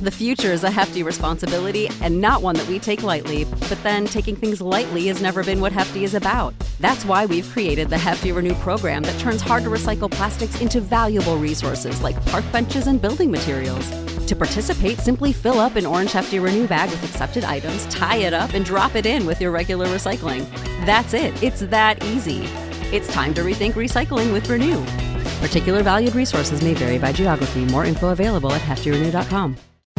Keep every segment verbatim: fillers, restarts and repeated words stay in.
The future is a hefty responsibility and not one that we take lightly, but then taking things lightly has never been what Hefty is about. That's why we've created the Hefty Renew program that turns hard-to-recycle plastics into valuable resources like park benches and building materials. To participate, simply fill up an orange Hefty Renew bag with accepted items, tie it up, and drop it in with your regular recycling. That's it. It's that easy. It's time to rethink recycling with Renew. Particular valued resources may vary by geography. More info available at hefty renew dot com.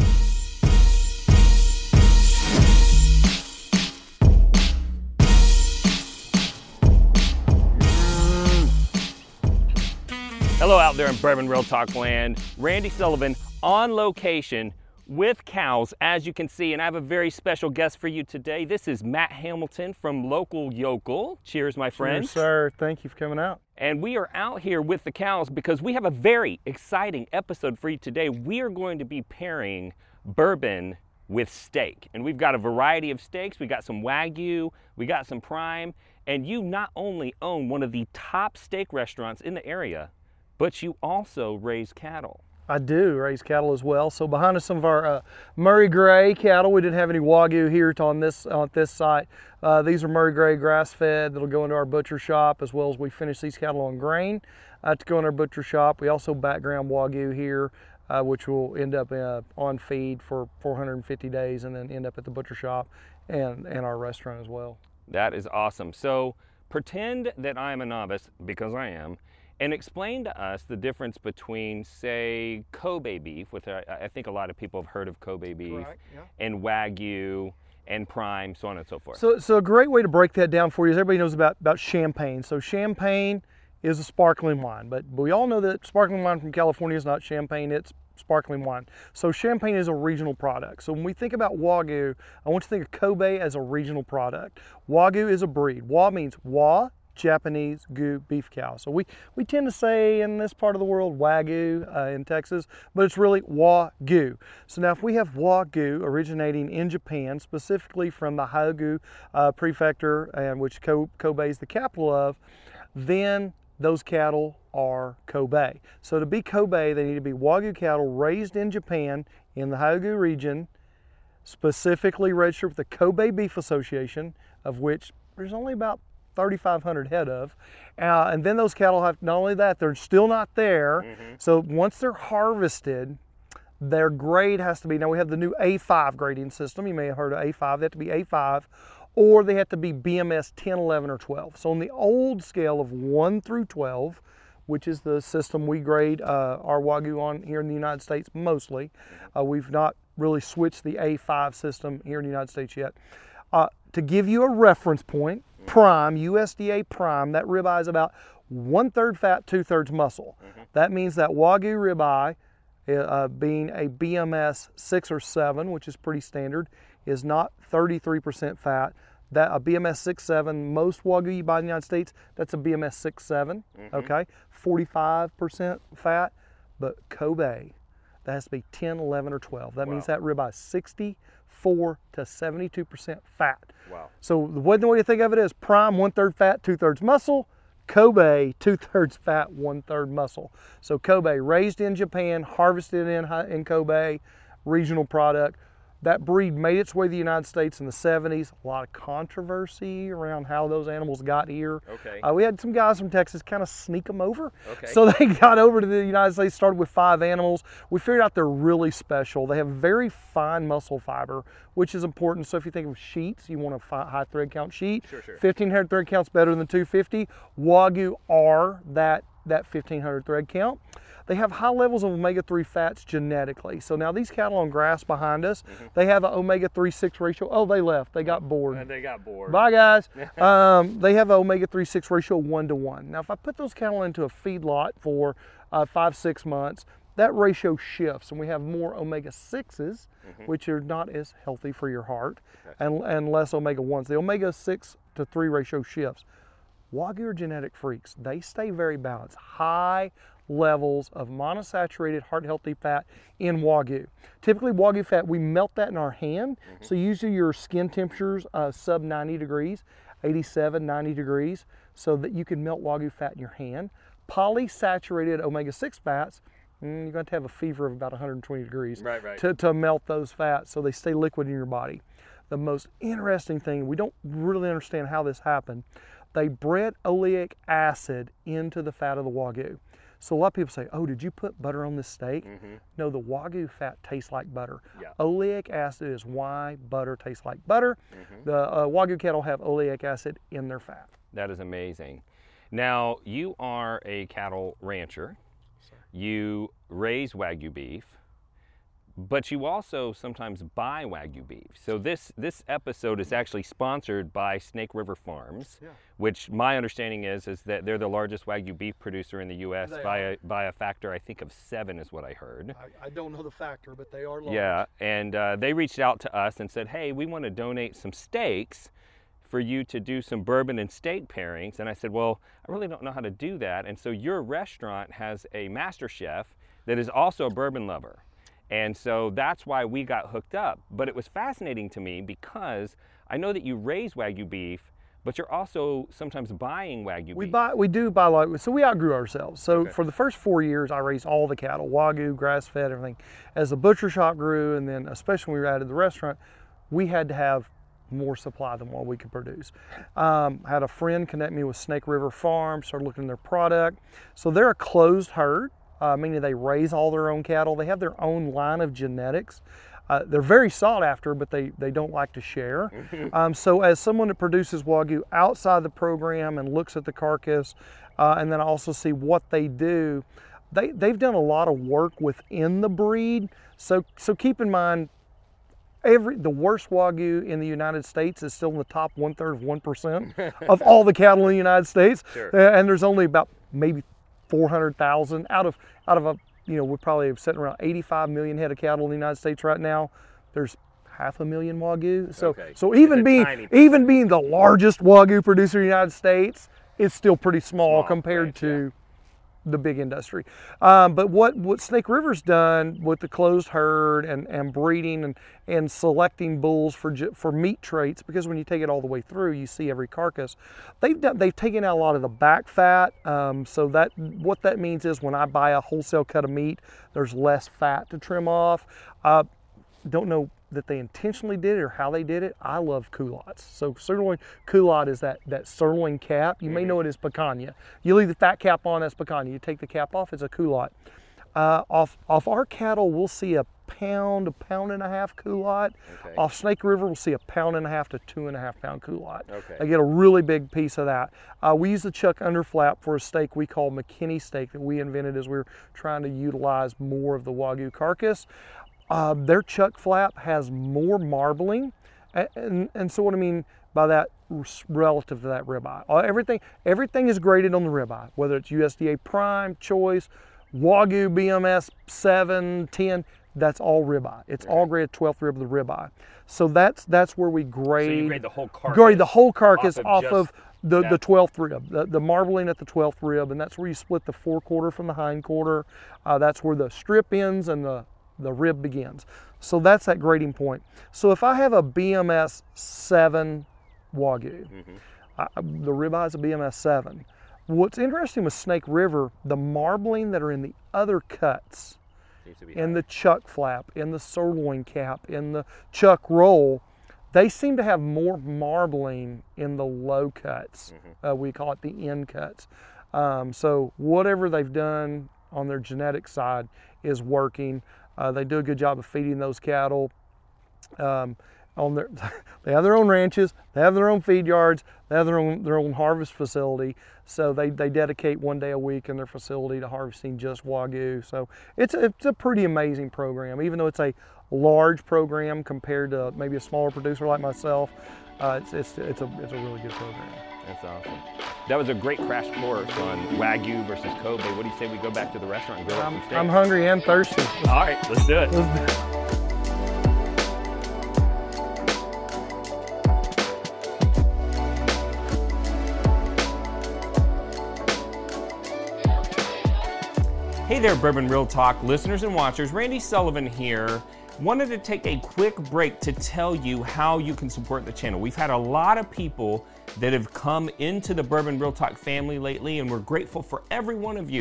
Hello out there in Bourbon Real Talk land. Randy Sullivan on location with cows, as you can see, and I have a very special guest for you today. This is Matt Hamilton from Local Yocal. Cheers, my friend. Cheers, sir. Thank you for coming out. And we are out here with the cows because we have a very exciting episode for you today. We are going to be pairing bourbon with steak. And we've got a variety of steaks. We got some Wagyu, we got some prime, and you not only own one of the top steak restaurants in the area, but you also raise cattle. I do raise cattle as well. So behind us, some of our uh, Murray Grey cattle. We didn't have any Wagyu here on this on this site. Uh, these are Murray Grey grass-fed that'll go into our butcher shop, as well as we finish these cattle on grain uh, to go in our butcher shop. We also background Wagyu here, uh, which will end up uh, on feed for four hundred fifty days and then end up at the butcher shop and, and our restaurant as well. That is awesome. So pretend that I'm a novice, because I am, and explain to us the difference between, say, Kobe beef, which I, I think a lot of people have heard of Kobe beef, Correct, yeah. and Wagyu, and prime, so on and so forth. So, so a great way to break that down for you is everybody knows about, about champagne. So champagne is a sparkling wine, but we all know that sparkling wine from California is not champagne, it's sparkling wine. So champagne is a regional product. So when we think about Wagyu, I want you to think of Kobe as a regional product. Wagyu is a breed. Wa means Wa, Japanese Gu beef cow. So we, we tend to say in this part of the world Wagyu uh, in Texas, but it's really Wagyu. So now if we have Wagyu originating in Japan, specifically from the Hyogo uh, prefecture, and which Kobe is the capital of, then those cattle are Kobe. So to be Kobe, they need to be Wagyu cattle raised in Japan in the Hyogo region, specifically registered with the Kobe Beef Association, of which there's only about thirty-five hundred head of, uh, and then those cattle have, not only that, they're still not there. Mm-hmm. So once they're harvested, their grade has to be, now we have the new A five grading system. You may have heard of A five. They have to be A five, or they have to be B M S ten, eleven, or twelve. So on the old scale of one through twelve, which is the system we grade uh, our Wagyu on here in the United States mostly, uh, we've not really switched the A five system here in the United States yet. Uh, to give you a reference point, prime, U S D A prime, that ribeye is about one-third fat, two-thirds muscle. Mm-hmm. That means that Wagyu ribeye, uh, being a B M S six or seven, which is pretty standard, is not thirty-three percent fat. That a B M S six, seven, most Wagyu you buy in the United States, that's a B M S six, seven, mm-hmm. okay? forty-five percent fat, but Kobe, that has to be ten, eleven, or twelve. That wow. means that ribeye is sixty-four to seventy-two percent fat. Wow. So the way, the way to think of it is prime, one-third fat, two-thirds muscle. Kobe, two-thirds fat, one-third muscle. So Kobe, raised in Japan, harvested in, in Kobe, regional product. That breed made its way to the United States in the seventies. A lot of controversy around how those animals got here. Okay. Uh, we had some guys from Texas kind of sneak them over. Okay. So they got over to the United States, started with five animals. We figured out they're really special. They have very fine muscle fiber, which is important. So if you think of sheets, you want a high thread count sheet. Sure, sure. fifteen hundred thread count's better than two fifty. Wagyu are that, that fifteen hundred thread count. They have high levels of omega three fats genetically. So now these cattle on grass behind us, mm-hmm. they have an omega three six ratio. Oh, they left. They got bored. And they got bored. Bye, guys. um, they have an omega three six ratio one to one. Now, if I put those cattle into a feedlot for uh, five, six months, that ratio shifts, and we have more omega sixes, mm-hmm. which are not as healthy for your heart, okay. and, and less omega ones. The omega six to three ratio shifts. Wagyu are genetic freaks. They stay very balanced. High levels of monosaturated heart-healthy fat in Wagyu. Typically Wagyu fat, we melt that in our hand. Mm-hmm. So usually your skin temperatures uh, sub ninety degrees, eighty-seven, ninety degrees, so that you can melt Wagyu fat in your hand. Polysaturated omega six fats, mm, you're going to have a fever of about one hundred twenty degrees right, right. To, to melt those fats so they stay liquid in your body. The most interesting thing, we don't really understand how this happened, they bred oleic acid into the fat of the Wagyu. So a lot of people say, oh, did you put butter on this steak? Mm-hmm. No, the Wagyu fat tastes like butter. Yeah. Oleic acid is why butter tastes like butter. Mm-hmm. The uh, Wagyu cattle have oleic acid in their fat. That is amazing. Now, you are a cattle rancher. You raise Wagyu beef, but you also sometimes buy Wagyu beef. So this this episode is actually sponsored by Snake River Farms, yeah. which my understanding is is that they're the largest Wagyu beef producer in the U S by a, by a factor, I think, of seven is what I heard. I, I don't know the factor, but they are large. Yeah, and uh, they reached out to us and said, hey, we want to donate some steaks for you to do some bourbon and steak pairings. And I said, well, I really don't know how to do that. And so your restaurant has a master chef that is also a bourbon lover. And so that's why we got hooked up. But it was fascinating to me because I know that you raise Wagyu beef, but you're also sometimes buying Wagyu we beef. Buy, we do buy, like, so we outgrew ourselves. So Okay. for the first four years, I raised all the cattle, Wagyu, grass-fed, everything. As the butcher shop grew, and then especially when we added the restaurant, we had to have more supply than what we could produce. Um, I had a friend connect me with Snake River Farms, started looking at their product. So they're a closed herd, uh, meaning they raise all their own cattle. They have their own line of genetics. Uh, they're very sought after, but they, they don't like to share. um, so as someone that produces Wagyu outside the program and looks at the carcass, uh, and then I also see what they do, they, they've done a lot of work within the breed. So, so keep in mind, Every the worst Wagyu in the United States is still in the top one third of one percent of all the cattle in the United States, Sure. uh, and there's only about maybe four hundred thousand out of out of a you know we're probably sitting around eighty-five million head of cattle in the United States right now. There's half a million Wagyu, so Okay. so It's even a being tiny even being the largest Wagyu producer in the United States, it's still pretty small, Small, compared right, to the big industry. Um, but what, what Snake River's done with the closed herd and, and breeding and, and selecting bulls for for meat traits, because when you take it all the way through, you see every carcass. They've done, they've taken out a lot of the back fat. Um, so that what that means is when I buy a wholesale cut of meat, there's less fat to trim off. Uh, don't know that they intentionally did it or how they did it. I love culottes. So sirloin culotte is that, that sirloin cap. You may know it as picanha. You leave the fat cap on, that's picanha. You take the cap off, it's a culotte. Uh, off, off our cattle, we'll see a pound, a pound and a half culotte. Okay. Off Snake River, we'll see a pound and a half to two and a half pound culotte. Okay. They get a really big piece of that. Uh, we use the chuck underflap for a steak we call McKinney steak that we invented as we were trying to utilize more of the Wagyu carcass. Uh, their chuck flap has more marbling, and, and, and so what I mean by that, relative to that ribeye. Uh, everything, everything is graded on the ribeye, whether it's U S D A Prime, Choice, Wagyu B M S seven, ten, that's all ribeye. It's all graded twelfth rib of the ribeye. So that's that's where we grade, So you grade the whole carcass. grade the whole carcass off of off just of the, that. the twelfth rib, the, the marbling at the twelfth rib, and that's where you split the forequarter from the hindquarter. Uh, that's where the strip ends and the the rib begins. So that's that grading point. So if I have a B M S seven Wagyu, mm-hmm. I, the ribeye is a B M S seven. What's interesting with Snake River, the marbling that are in the other cuts, in the chuck flap, in the sirloin cap, in the chuck roll, they seem to have more marbling in the low cuts. Mm-hmm. Uh, we call it the end cuts. Um, so whatever they've done on their genetic side is working. Uh, they do a good job of feeding those cattle. Um, on their, they have their own ranches, they have their own feed yards, they have their own their own harvest facility. So they, they dedicate one day a week in their facility to harvesting just Wagyu. So it's a, it's a pretty amazing program, even though it's a large program compared to maybe a smaller producer like myself. Uh, it's it's it's a it's a really good program. That's awesome. That was a great crash course on Wagyu versus Kobe. What do you say we go back to the restaurant and grill up I'm, some steaks? I'm hungry and thirsty. All right, let's do it. Let's do it. Hey there, Bourbon Real Talk listeners and watchers. Randy Sullivan here. Wanted to take a quick break to tell you how you can support the channel. We've had a lot of people that have come into the Bourbon Real Talk family lately, and we're grateful for every one of you.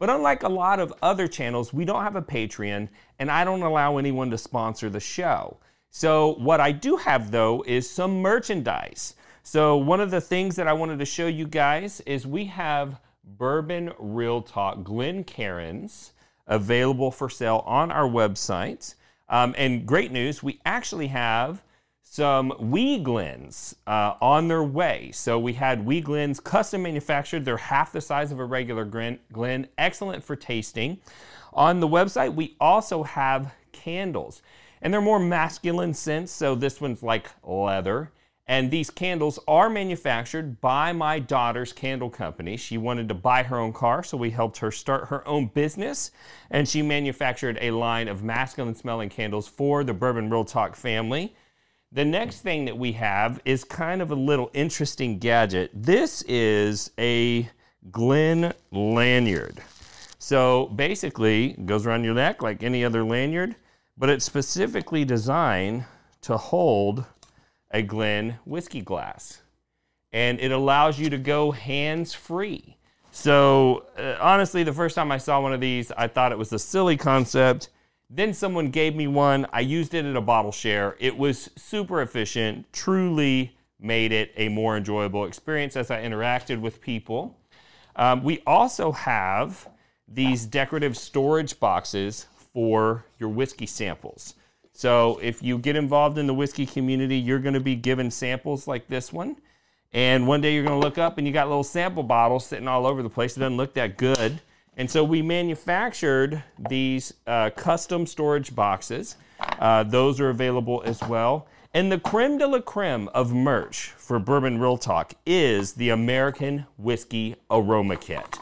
But unlike a lot of other channels, we don't have a Patreon, and I don't allow anyone to sponsor the show. So what I do have, though, is some merchandise. So one of the things that I wanted to show you guys is we have Bourbon Real Talk Glencairns available for sale on our website. Um, and great news, we actually have some Wee Glens uh, on their way. So we had Wee Glens custom manufactured. They're half the size of a regular Glen, excellent for tasting. On the website, we also have candles, and they're more masculine scents. So this one's like leather. And these candles are manufactured by my daughter's candle company. She wanted to buy her own car, so we helped her start her own business. And she manufactured a line of masculine smelling candles for the Bourbon Real Talk family. The next thing that we have is kind of a little interesting gadget. This is a Glen lanyard. So basically, it goes around your neck like any other lanyard, but it's specifically designed to hold a Glen whiskey glass. And it allows you to go hands-free. So uh, honestly, the first time I saw one of these, I thought it was a silly concept. Then someone gave me one. I used it at a bottle share. It was super efficient, truly made it a more enjoyable experience as I interacted with people. Um, we also have these decorative storage boxes for your whiskey samples. So if you get involved in the whiskey community, you're going to be given samples like this one. And one day you're going to look up and you got little sample bottles sitting all over the place. It doesn't look that good. And so we manufactured these uh, custom storage boxes. Uh, those are available as well. And the creme de la creme of merch for Bourbon Real Talk is the American Whiskey Aroma Kit.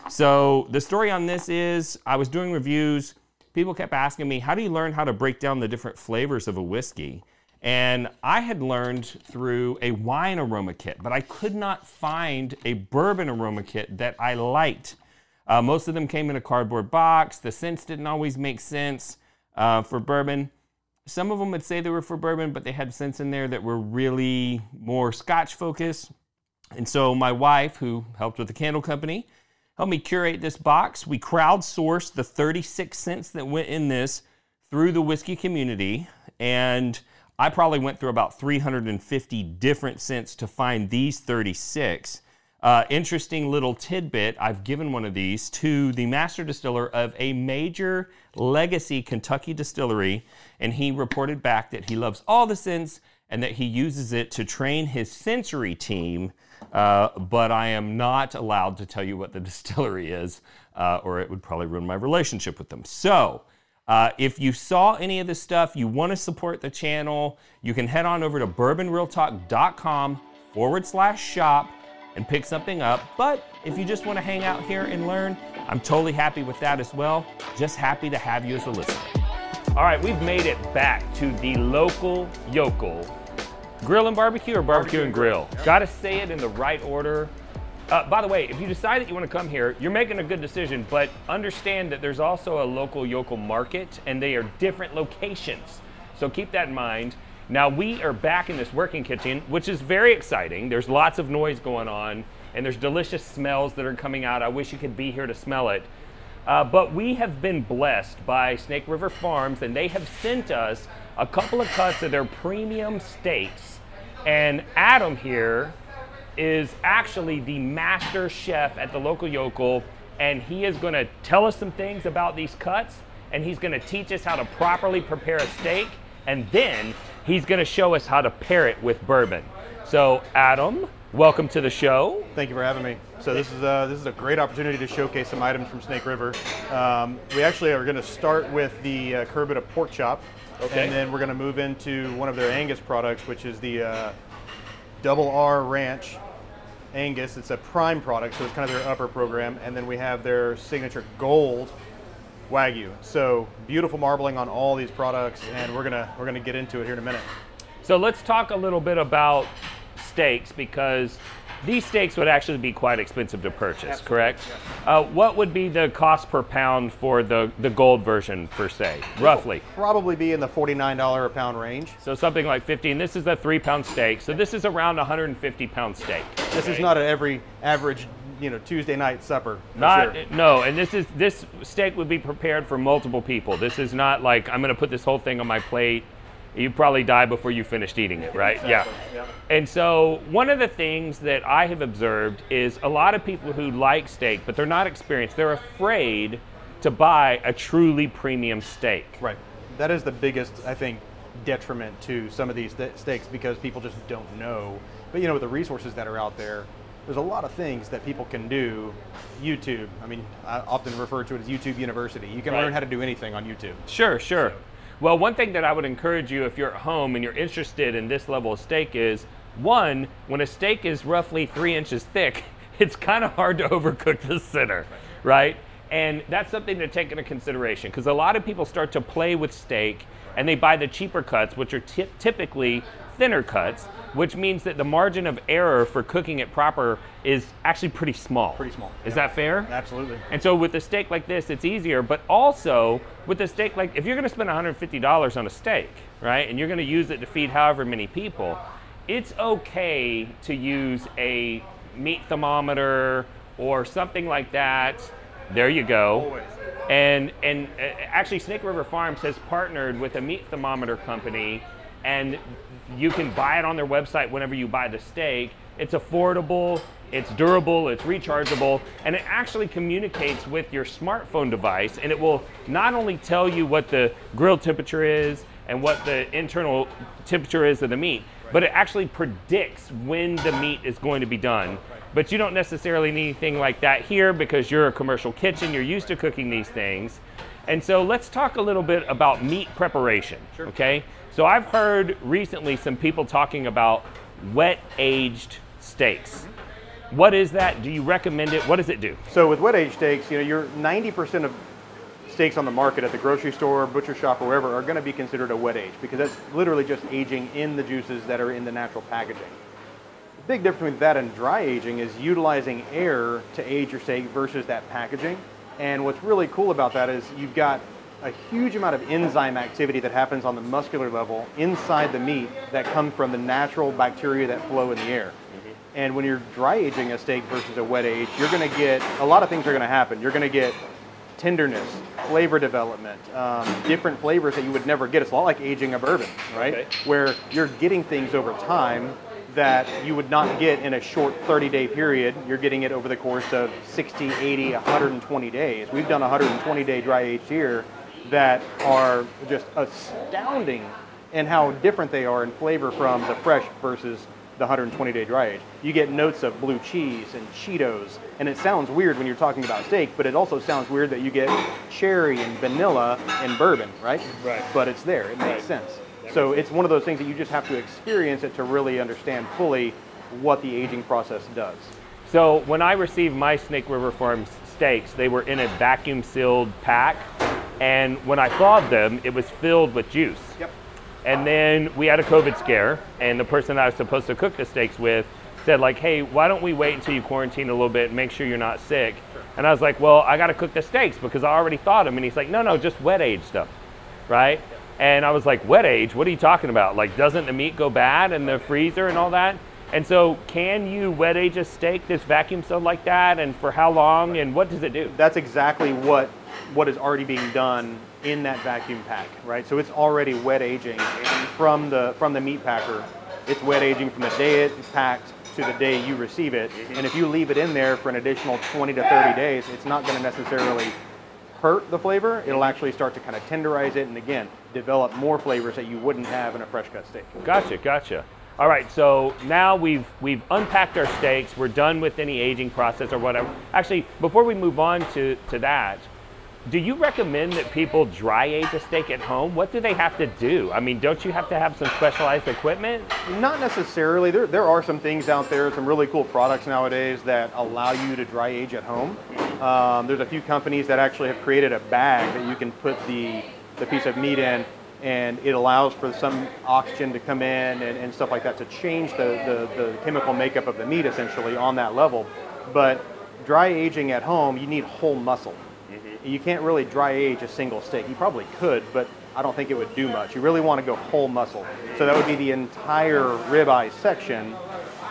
So the story on this is I was doing reviews. People kept asking me, how do you learn how to break down the different flavors of a whiskey? And I had learned through a wine aroma kit, but I could not find a bourbon aroma kit that I liked. Uh, most of them came in a cardboard box. The scents didn't always make sense uh, for bourbon. Some of them would say they were for bourbon, but they had scents in there that were really more Scotch focused. And so my wife, who helped with the candle company, helped me curate this box. We crowdsourced the thirty-six scents that went in this through the whiskey community. And I probably went through about three hundred fifty different scents to find these thirty-six. Uh, interesting little tidbit, I've given one of these to the master distiller of a major legacy Kentucky distillery, and he reported back that he loves all the scents and that he uses it to train his sensory team, uh, but I am not allowed to tell you what the distillery is, uh, or it would probably ruin my relationship with them. So, uh, if you saw any of this stuff, you want to support the channel, you can head on over to bourbonrealtalk.com forward slash shop and pick something up. But if you just want to hang out here and learn, I'm totally happy with that as well. Just happy to have you as a listener. All right, we've made it back to the local yokel grill and barbecue or barbecue, barbecue and grill. Yep. Got to say it in the right order. Uh, by the way, if you decide that you want to come here, you're making a good decision, but understand that there's also a local yokel market and they are different locations. So keep that in mind. Now we are back in this working kitchen, which is very exciting. There's lots of noise going on and there's delicious smells that are coming out. I wish you could be here to smell it. Uh, but we have been blessed by Snake River Farms, and they have sent us a couple of cuts of their premium steaks. And Adam here is actually the master chef at the local yokel, and he is going to tell us some things about these cuts, and he's going to teach us how to properly prepare a steak, and then he's going to show us how to pair it with bourbon. So Adam, welcome to the show. Thank you for having me. So this is a, this is a great opportunity to showcase some items from Snake River. Um, we actually are going to start with the uh, Curbita pork chop, okay. And then we're going to move into one of their Angus products, which is the uh, Double R Ranch Angus. It's a prime product, so it's kind of their upper program. And then we have their signature Gold Wagyu. So beautiful marbling on all these products, and we're gonna we're gonna get into it here in a minute. So let's talk a little bit about steaks, because these steaks would actually be quite expensive to purchase. Absolutely. Correct? Yes. Uh, what would be the cost per pound for the, the gold version per se, roughly? Probably be in the forty-nine dollars a pound range. So something like fifty, and this is a three pound steak, so this is around a one hundred fifty pound steak. This okay. is not an every average you know, Tuesday night supper. For Not sure. no, and this is this steak would be prepared for multiple people. This is not like I'm going to put this whole thing on my plate. You probably die before you finished eating it, right? Exactly. Yeah. Yeah. And so one of the things that I have observed is a lot of people who like steak, but they're not experienced. They're afraid to buy a truly premium steak. Right. That is the biggest, I think, detriment to some of these th- steaks because people just don't know. But you know, with the resources that are out there, there's a lot of things that people can do. YouTube, I mean, I often refer to it as YouTube University. You can Right. learn how to do anything on YouTube. Sure, sure. Well, one thing that I would encourage you if you're at home and you're interested in this level of steak is, one, when a steak is roughly three inches thick, it's kind of hard to overcook the center, right? And that's something to take into consideration because a lot of people start to play with steak and they buy the cheaper cuts, which are ty- typically thinner cuts, which means that the margin of error for cooking it proper is actually pretty small. Pretty small. Is Yeah. that fair? Absolutely. And so with a steak like this, it's easier, but also with a steak like, if you're gonna spend one hundred fifty dollars on a steak, right, and you're gonna use it to feed however many people, it's okay to use a meat thermometer or something like that. There you go. Always. And and uh, actually, Snake River Farms has partnered with a meat thermometer company, and you can buy it on their website whenever you buy the steak. It's affordable, it's durable, it's rechargeable, and it actually communicates with your smartphone device, and it will not only tell you what the grill temperature is and what the internal temperature is of the meat, but it actually predicts when the meat is going to be done. But you don't necessarily need anything like that here because you're a commercial kitchen, you're used to cooking these things. And so let's talk a little bit about meat preparation, Sure. okay? So I've heard recently some people talking about wet aged steaks. What is that? Do you recommend it? What does it do? So with wet aged steaks, you know, you're ninety percent of steaks on the market at the grocery store, butcher shop, or wherever are going to be considered a wet age because that's literally just aging in the juices that are in the natural packaging. The big difference between that and dry aging is utilizing air to age your steak versus that packaging. And what's really cool about that is you've got a huge amount of enzyme activity that happens on the muscular level inside the meat that come from the natural bacteria that flow in the air. Mm-hmm. And when you're dry aging a steak versus a wet age, you're going to get, a lot of things are going to happen. You're going to get tenderness, flavor development, um, different flavors that you would never get. It's a lot like aging a bourbon, right? Okay. Where you're getting things over time that you would not get in a short thirty day period. You're getting it over the course of sixty, eighty, one hundred twenty days. We've done one hundred twenty day dry aged here that are just astounding in how different they are in flavor from the fresh versus the one hundred twenty day dry age. You get notes of blue cheese and Cheetos, and it sounds weird when you're talking about steak, but it also sounds weird that you get cherry and vanilla in bourbon, right? Right. But it's there, it makes Right. sense. So it's one of those things that you just have to experience it to really understand fully what the aging process does. So when I received my Snake River Farms steaks, they were in a vacuum sealed pack. And when I thawed them, it was filled with juice. Yep. And then we had a COVID scare, and the person I was supposed to cook the steaks with said like, hey, why don't we wait until you quarantine a little bit and make sure you're not sick? Sure. And I was like, well, I gotta cook the steaks because I already thawed them. And he's like, no, no, just wet age them, right? Yep. And I was like, wet age, what are you talking about? Like, doesn't the meat go bad in the freezer and all that? And so can you wet age a steak that's vacuum sealed like that, and for how long, and what does it do? That's exactly what what is already being done in that vacuum pack, right? So it's already wet aging from the from the meat packer. It's wet aging from the day it's packed to the day you receive it. And if you leave it in there for an additional twenty to thirty days, it's not going to necessarily hurt the flavor. It'll actually start to kind of tenderize it and again, develop more flavors that you wouldn't have in a fresh cut steak. Gotcha, gotcha. All right, so now we've we've unpacked our steaks. We're done with any aging process or whatever. Actually, before we move on to, to that, do you recommend that people dry age a steak at home? What do they have to do? I mean, don't you have to have some specialized equipment? Not necessarily. There, there are some things out there, some really cool products nowadays that allow you to dry age at home. Um, there's a few companies that actually have created a bag that you can put the, the piece of meat in, and it allows for some oxygen to come in and, and stuff like that to change the, the, the chemical makeup of the meat essentially on that level. But dry aging at home, you need whole muscle. Mm-hmm. You can't really dry age a single steak. You probably could, but I don't think it would do much. You really want to go whole muscle. So that would be the entire ribeye section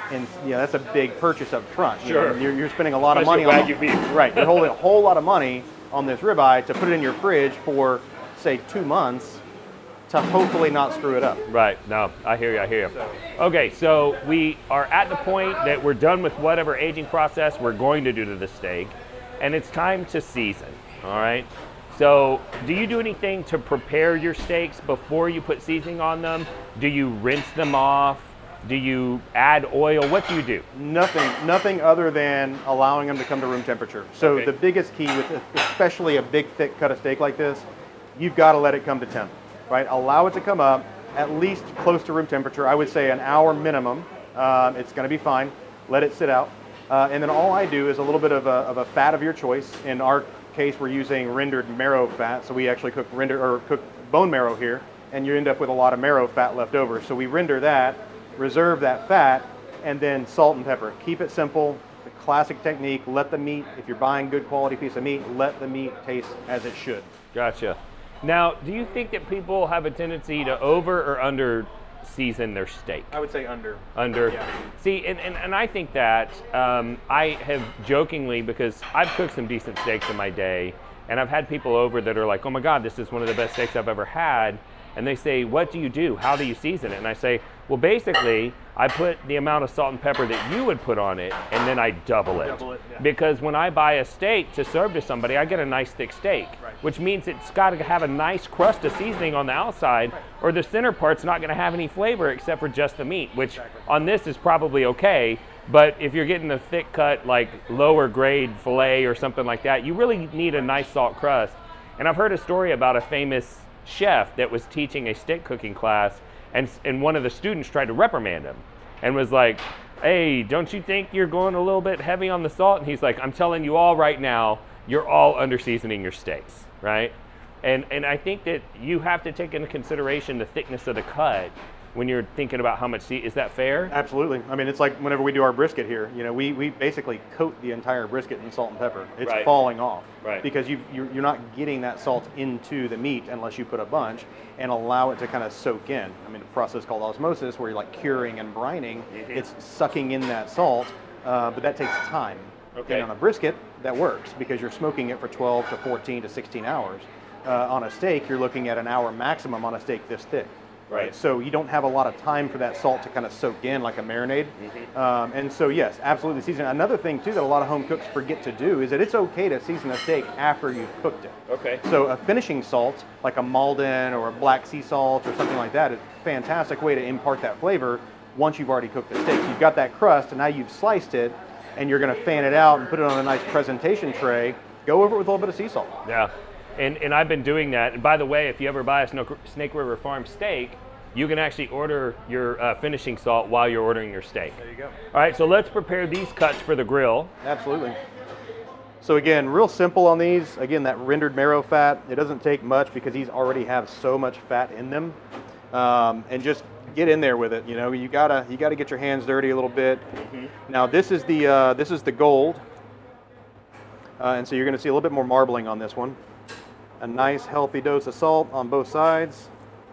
And you know, that's a big purchase up front. You Sure. know, you're, you're spending a lot Especially of money on Wagyu beef. Right. You're holding a whole lot of money on this ribeye to put it in your fridge for, say, two months to hopefully not screw it up. Right. No, I hear you. I hear you. Okay, so we are at the point that we're done with whatever aging process we're going to do to the steak, and it's time to season. All right. So, do you do anything to prepare your steaks before you put seasoning on them? Do you rinse them off? Do you add oil? What do you do? Nothing, nothing other than allowing them to come to room temperature. So Okay. the biggest key with especially a big, thick cut of steak like this, you've got to let it come to temp, right? Allow it to come up at least close to room temperature. I would say an hour minimum. Um, it's going to be fine. Let it sit out. Uh, and then all I do is a little bit of a, of a fat of your choice. In our case, we're using rendered marrow fat. So we actually cook render or cook bone marrow here, and you end up with a lot of marrow fat left over. So we render that, reserve that fat, and then salt and pepper. Keep it simple. The classic technique. Let the meat, if you're buying good quality piece of meat, let the meat taste as it should. Gotcha. Now, do you think that people have a tendency to over or under season their steak? I would say under. Under. Yeah. See, and, and, and I think that um, I have jokingly, because I've cooked some decent steaks in my day, and I've had people over that are like, oh my God, this is one of the best steaks I've ever had. And they say, what do you do? How do you season it? And I say, well, basically, I put the amount of salt and pepper that you would put on it, and then I double it. Double it, yeah. Because when I buy a steak to serve to somebody, I get a nice thick steak, Right. which means it's got to have a nice crust of seasoning on the outside, or the center part's not going to have any flavor except for just the meat, which Exactly. on this is probably okay. But if you're getting a thick cut, like lower grade filet or something like that, you really need a nice salt crust. And I've heard a story about a famous chef that was teaching a steak cooking class, and, and one of the students tried to reprimand him and was like, hey, don't you think you're going a little bit heavy on the salt? And he's like, I'm telling you all right now, you're all under seasoning your steaks, right? And, and I think that you have to take into consideration the thickness of the cut when you're thinking about how much seasoning. Is that fair? Absolutely. I mean, it's like whenever we do our brisket here, you know, we, we basically coat the entire brisket in salt and pepper. It's Right. falling off. Right. Because you, you're, you're not getting that salt into the meat unless you put a bunch and allow it to kind of soak in. I mean, a process called osmosis where you're like curing and brining, Mhm. it's sucking in that salt, uh, but that takes time. Okay. And on a brisket, that works because you're smoking it for twelve to fourteen to sixteen hours. Uh, on a steak, you're looking at an hour maximum on a steak this thick. Right. So you don't have a lot of time for that salt to kind of soak in like a marinade. Mm-hmm. Um, and so yes, absolutely season. Another thing too that a lot of home cooks forget to do is that it's okay to season a steak after you've cooked it. Okay. So a finishing salt, like a Malden or a black sea salt or something like that, is a fantastic way to impart that flavor once you've already cooked the steak. You've got that crust and now you've sliced it and you're gonna fan it out and put it on a nice presentation tray. Go over it with a little bit of sea salt. Yeah, and, and I've been doing that. And by the way, if you ever buy a Snake, Snake River Farm steak, you can actually order your uh, finishing salt while you're ordering your steak. There you go. All right, so let's prepare these cuts for the grill. Absolutely. So again, real simple on these. Again, that rendered marrow fat, it doesn't take much because these already have so much fat in them. Um, and just get in there with it. You know, you gotta you gotta get your hands dirty a little bit. Mm-hmm. Now this is the uh, this is the gold, uh, and so you're gonna see a little bit more marbling on this one. A nice healthy dose of salt on both sides,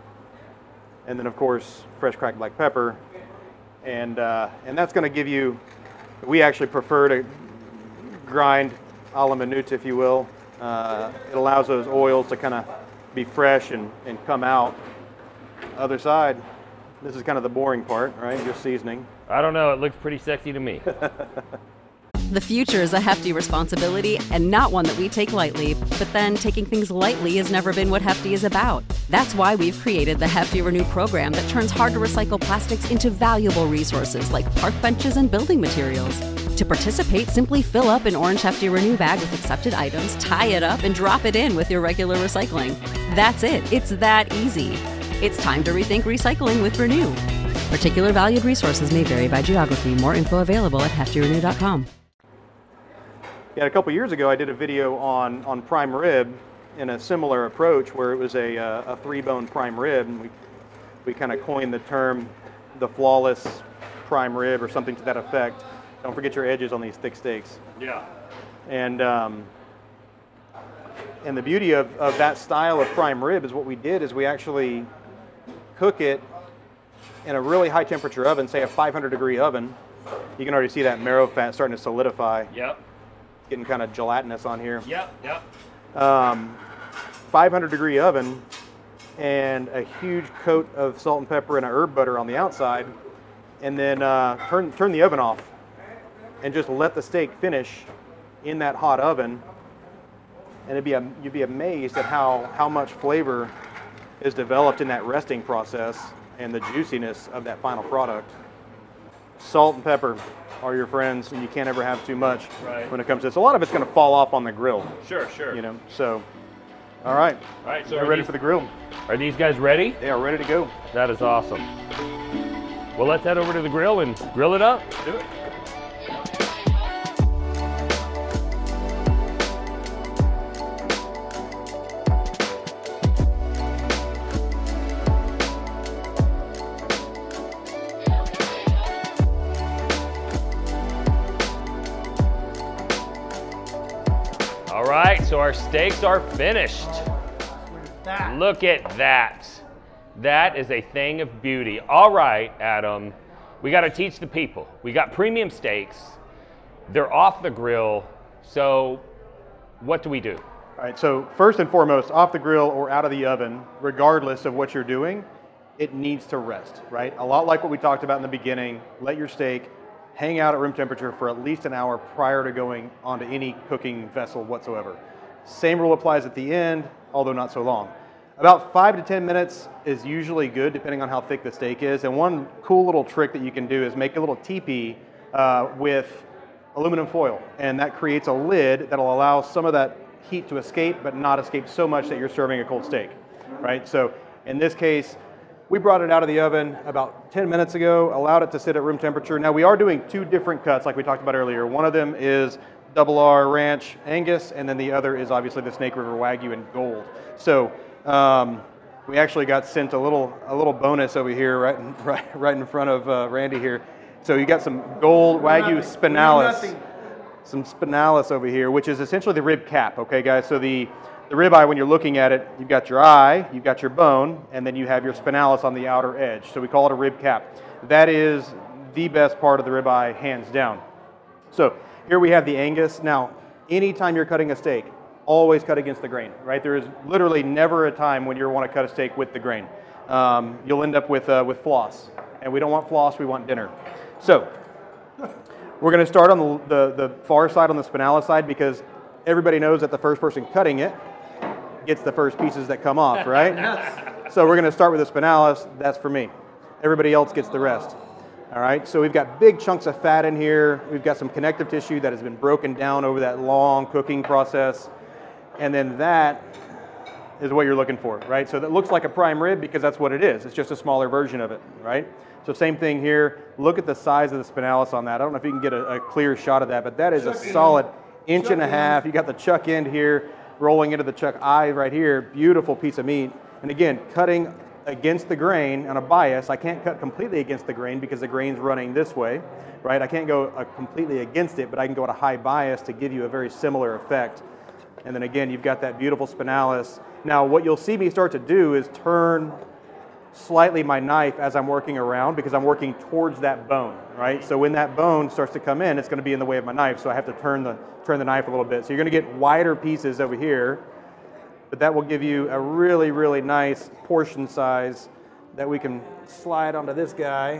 and then of course fresh cracked black pepper, and uh, and that's gonna give you. We actually prefer to grind a la minute, if you will. Uh, it allows those oils to kind of be fresh and, and come out. Other side, this is kind of the boring part, right? Just seasoning. I don't know, it looks pretty sexy to me. The future is a hefty responsibility and not one that we take lightly, but then taking things lightly has never been what Hefty is about. That's why we've created the Hefty Renew program that turns hard-to-recycle plastics into valuable resources like park benches and building materials. To participate, simply fill up an orange Hefty Renew bag with accepted items, tie it up, and drop it in with your regular recycling. That's it. It's that easy. It's time to rethink recycling with Renew. Particular valued resources may vary by geography. More info available at hefty renew dot com. Yeah, a couple years ago, I did a video on, on prime rib in a similar approach where it was a, uh, a three-bone prime rib, and we, we kind of coined the term the flawless prime rib or something to that effect. Don't forget your edges on these thick steaks. Yeah. And um, and the beauty of, of that style of prime rib is what we did is we actually cook it in a really high temperature oven, say a five hundred degree oven, You can already see that marrow fat starting to solidify, Yep. getting kind of gelatinous on here. Yep. Yep. Um, five hundred degree oven and a huge coat of salt and pepper and a herb butter on the outside, and then uh, turn turn the oven off and just let the steak finish in that hot oven. And it'd be a, you'd be amazed at how how much flavor is developed in that resting process and the juiciness of that final product. Salt and pepper are your friends, and you can't ever have too much Right. when it comes to this. A lot of it's going to fall off on the grill, Sure. Sure. you know. So, all right, All right. So we're are ready these, for the grill. are these guys ready? They are ready to go. That is awesome. Well, let's head over to the grill and grill it up. Do it. All right, so our steaks are finished. Look at that. That is a thing of beauty. All right, Adam, we got to teach the people. We got premium steaks. They're off the grill. So what do we do? All right, so first and foremost, off the grill or out of the oven, regardless of what you're doing, it needs to rest, right? A lot like what we talked about in the beginning, let your steak hang out at room temperature for at least an hour prior to going onto any cooking vessel whatsoever. Same rule applies at the end, although not so long. About five to ten minutes is usually good, depending on how thick the steak is. And one cool little trick that you can do is make a little teepee uh, with aluminum foil, and that creates a lid that'll allow some of that heat to escape, but not escape so much that you're serving a cold steak, right? So in this case, we brought it out of the oven about ten minutes ago, allowed it to sit at room temperature. Now we are doing two different cuts like we talked about earlier. One of them is Double R Ranch Angus, and then the other is obviously the Snake River Wagyu in gold. So um, we actually got sent a little a little bonus over here right in, right, right in front of uh, Randy here. So you got some gold Wagyu spinalis, some spinalis over here, which is essentially the rib cap, okay guys? So the The ribeye, when you're looking at it, you've got your eye, you've got your bone, and then you have your spinalis on the outer edge. So we call it a rib cap. That is the best part of the ribeye, hands down. So here we have the Angus. Now, anytime you're cutting a steak, always cut against the grain, right? There is literally never a time when you want to cut a steak with the grain. Um, you'll end up with, uh, with floss, and we don't want floss, we want dinner. So we're going to start on the, the, the far side, on the spinalis side, because everybody knows that the first person cutting it gets the first pieces that come off, right? Yes. So we're going to start with the spinalis. That's for me. Everybody else gets the rest. All right, so we've got big chunks of fat in here. We've got some connective tissue that has been broken down over that long cooking process. And then that is what you're looking for, right? So that looks like a prime rib because that's what it is. It's just a smaller version of it, right? So same thing here. Look at the size of the spinalis on that. I don't know if you can get a, a clear shot of that, but that is a solid inch and a half. You got the chuck end here, rolling into the chuck eye right here. Beautiful piece of meat. And again, cutting against the grain on a bias. I can't cut completely against the grain because the grain's running this way, right? I can't go uh, completely against it, but I can go at a high bias to give you a very similar effect. And then again, you've got that beautiful spinalis. Now, what you'll see me start to do is turn slightly my knife as I'm working around because I'm working towards that bone, right? So when that bone starts to come in, it's going to be in the way of my knife, so I have to turn the turn the knife a little bit. So you're going to get wider pieces over here, but that will give you a really, really nice portion size that we can slide onto this guy.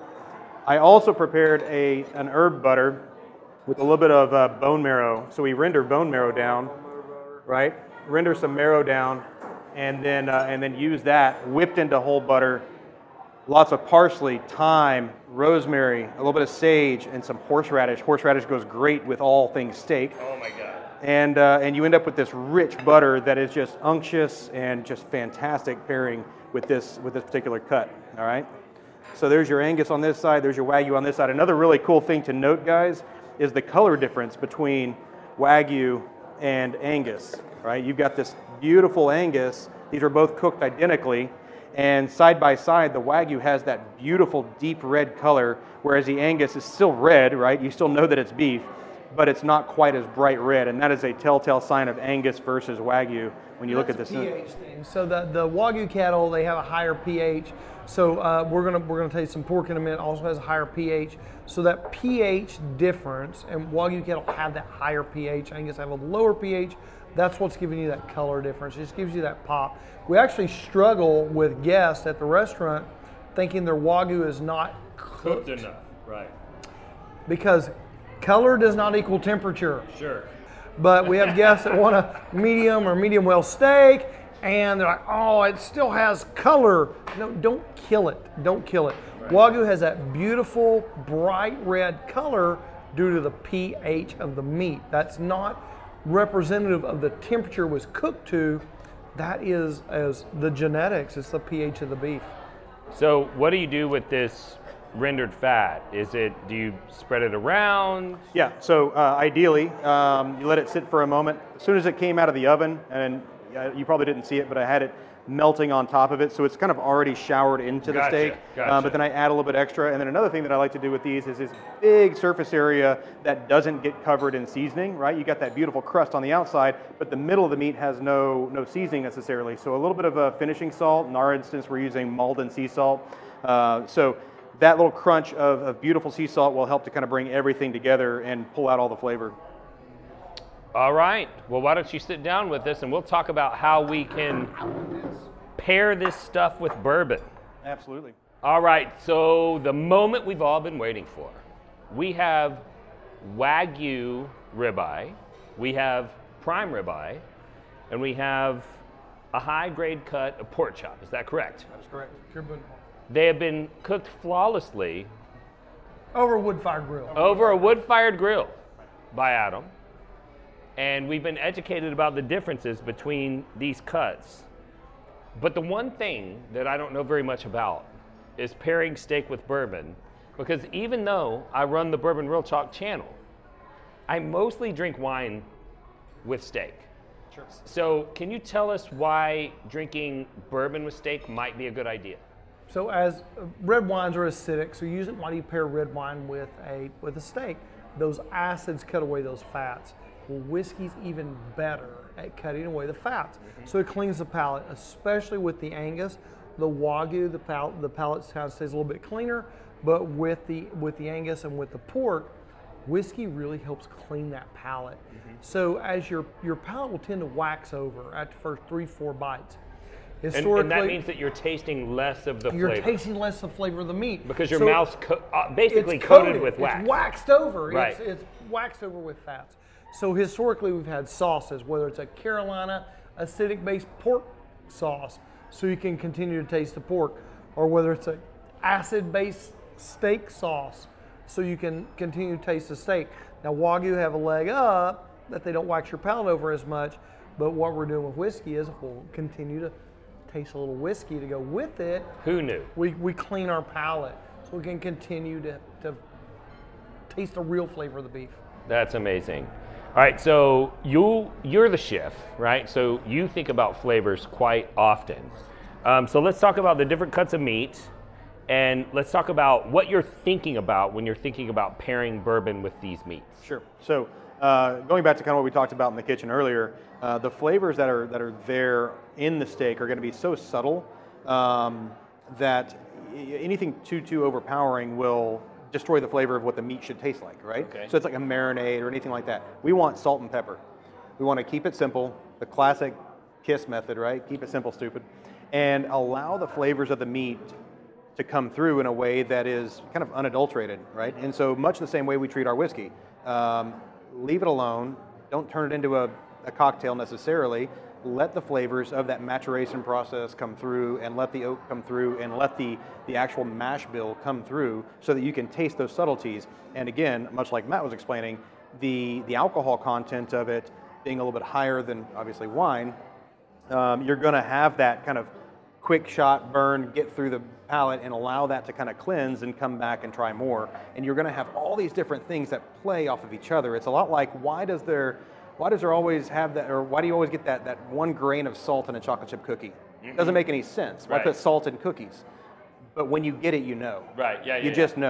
I also prepared a an herb butter with a little bit of uh, bone marrow. So we render bone marrow down, right? Render some marrow down, and then uh, and then use that whipped into whole butter. Lots of parsley, thyme, rosemary, a little bit of sage, and some horseradish. Horseradish goes great with all things steak. Oh my God. And uh, and you end up with this rich butter that is just unctuous and just fantastic pairing with this with this particular cut. All right. So there's your Angus on this side. There's your Wagyu on this side. Another really cool thing to note, guys, is the color difference between Wagyu and Angus. Right. You've got this beautiful Angus. These are both cooked identically. And side by side, the Wagyu has that beautiful deep red color, whereas the Angus is still red, right? You still know that it's beef, but it's not quite as bright red, and that is a telltale sign of Angus versus Wagyu when you look at this. pH thing. So the, the Wagyu cattle, they have a higher pH. So uh, we're gonna we're gonna taste some pork in a minute. Also has a higher pH. So that pH difference, and Wagyu cattle have that higher pH. Angus have a lower pH. That's what's giving you that color difference. It just gives you that pop. We actually struggle with guests at the restaurant thinking their Wagyu is not cooked, Cooked enough, right? because color does not equal temperature. Sure. But we have guests that want a medium or medium well steak, and they're like, oh, it still has color. No, don't kill it. Don't kill it. Right. Wagyu has that beautiful, bright red color due to the pH of the meat. That's not representative of the temperature it was cooked to. That is as the genetics. It's the pH of the beef. So what do you do with this rendered fat? Is it, do you spread it around? Yeah, so uh, ideally, um, you let it sit for a moment. As soon as it came out of the oven, and uh, you probably didn't see it, but I had it melting on top of it, so it's kind of already showered into Gotcha, the steak. gotcha. Uh, but then I add a little bit extra, and then another thing that I like to do with these is this big surface area that doesn't get covered in seasoning, right? You got that beautiful crust on the outside, but the middle of the meat has no, no seasoning necessarily. So a little bit of a finishing salt. In our instance, we're using Malden sea salt. Uh, so that little crunch of, of beautiful sea salt will help to kind of bring everything together and pull out all the flavor. All right. Well, why don't you sit down with us and we'll talk about how we can pair this stuff with bourbon. Absolutely. All right. So the moment we've all been waiting for. We have Wagyu ribeye, we have prime ribeye, and we have a high grade cut of pork chop. Is that correct? That's correct. They have been cooked flawlessly Over a wood-fired grill. over a wood-fired grill by Adam. And we've been educated about the differences between these cuts. But the one thing that I don't know very much about is pairing steak with bourbon, because even though I run the Bourbon Real Talk channel, I mostly drink wine with steak. Sure. So can you tell us why drinking bourbon with steak might be a good idea? So as uh, red wines are acidic, so usually why do you pair red wine with a with a steak? Those acids cut away those fats. Well, whiskey's even better at cutting away the fats. Mm-hmm. So it cleans the palate, especially with the Angus. The Wagyu, the palate, the palate kind of stays a little bit cleaner, but with the with the Angus and with the pork, whiskey really helps clean that palate. Mm-hmm. So as your your palate will tend to wax over after the first three, four bites. And, and that means that you're tasting less of the you're flavor. You're tasting less of the flavor of the meat. Because your so mouth's co- uh, basically it's coated, coated with wax. It's waxed over. Right. It's, it's waxed over with fats. So historically we've had sauces, whether it's a Carolina acidic-based pork sauce, so you can continue to taste the pork, or whether it's a acid-based steak sauce, so you can continue to taste the steak. Now Wagyu have a leg up that they don't wax your palate over as much, but what we're doing with whiskey is we'll continue to taste a little whiskey to go with it. Who knew? We we clean our palate so we can continue to, to taste the real flavor of the beef. That's amazing. All right, so you you're the chef, right? So you think about flavors quite often. Um, so let's talk about the different cuts of meat, and let's talk about what you're thinking about when you're thinking about pairing bourbon with these meats. Sure. So uh, going back to kind of what we talked about in the kitchen earlier, uh, the flavors that are that are there in the steak are going to be so subtle um, that anything too too overpowering will destroy the flavor of what the meat should taste like, right? Okay. So it's like a marinade or anything like that. We want salt and pepper. We want to keep it simple, the classic KISS method, right? Keep it simple, stupid, and allow the flavors of the meat to come through in a way that is kind of unadulterated, right? And so much the same way we treat our whiskey. Um, leave it alone. Don't turn it into a, a cocktail necessarily. Let the flavors of that maturation process come through, and let the oak come through, and let the, the actual mash bill come through, so that you can taste those subtleties. And again, much like Matt was explaining, the, the alcohol content of it being a little bit higher than obviously wine, um, you're going to have that kind of quick shot burn, get through the palate, and allow that to kind of cleanse and come back and try more. And you're going to have all these different things that play off of each other. It's a lot like, why does there Why does there always have that, or why do you always get that, that one grain of salt in a chocolate chip cookie? Mm-hmm. Doesn't make any sense. Why right. put salt in cookies? But when you get it, you know. Right, yeah, yeah. You yeah. just know.